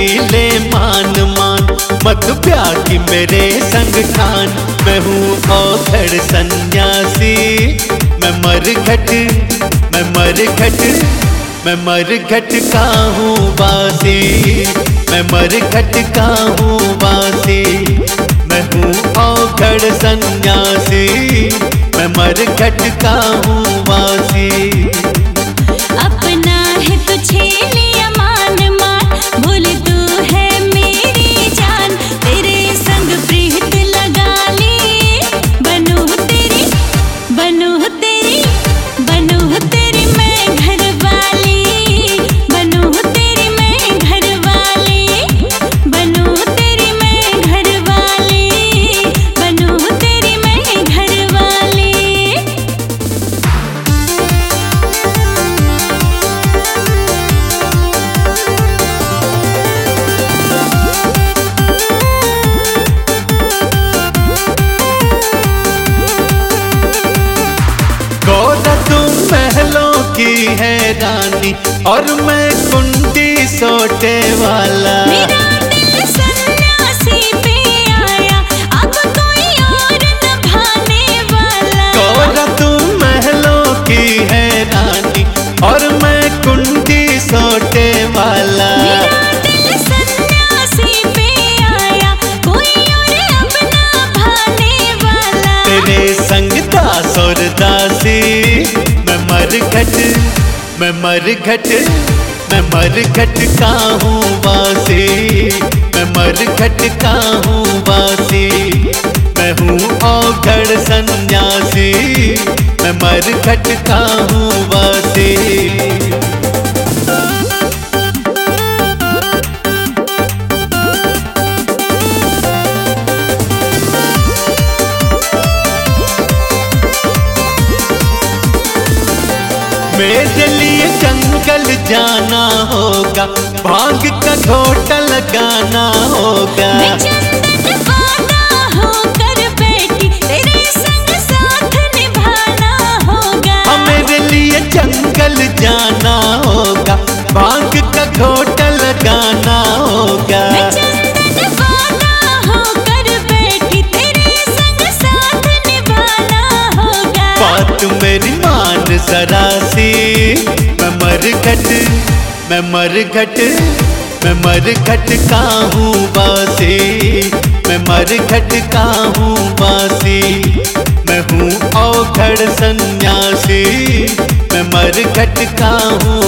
ले मान मान, मत प्यार की मेरे संग ठान। मैं हूँ औखड़ सन्यासी, मैं मरघट का हूँ वासी, मैं मरघट का हूँ वासी। मैं हूँ औखड़ सन्यासी, मैं मरघट का हूँ वासी। अपना है तुझे लिया मान मान, भूल तू है मेरी जान। तेरे संग प्रीत लगा ली, बनूं तेरी मैं घरवाली। बनूं तेरी मैं घरवाली, बनूं तेरी मैं घरवाली, बनूं तेरी मैं घरवाली। गौरा तुम महलों की है रानी, और मैं कुंडी सोटे वाला। मेरा दिल सन्यासी पे आया, अब कोई और न भाने वाला। गौरा तुम महलों की है रानी, और मैं कुंडी सोटे वाला। मेरा दिल सन्यासी पे आया, कोई और अब न भाने वाला। तेरे संग दास और दासी, मैं मरघट का हूँ वासी, मैं मरघट का हूँ वासी। मैं हूँ औखड़ सन्यासी, मैं मरघट का हूँ वासी। मेरे लिए जंगल जाना होगा, भांग का घोटा लगाना होगा। मैं चंदन वाला होकर बैठी, तेरे संग साथ निभाना होगा। मेरे लिए जंगल जाना होगा, भांग का घोटा लगाना होगा। मैं चंदन वाला होकर बैठी, तेरे संग साथ निभाना होगा। बात मेरी मान जरा सी, मैं मरघट का हूँ वासी, मैं मरघट का हूँ वासी। मैं हूँ औखड़ सन्यासी, मैं मरघट का हूँ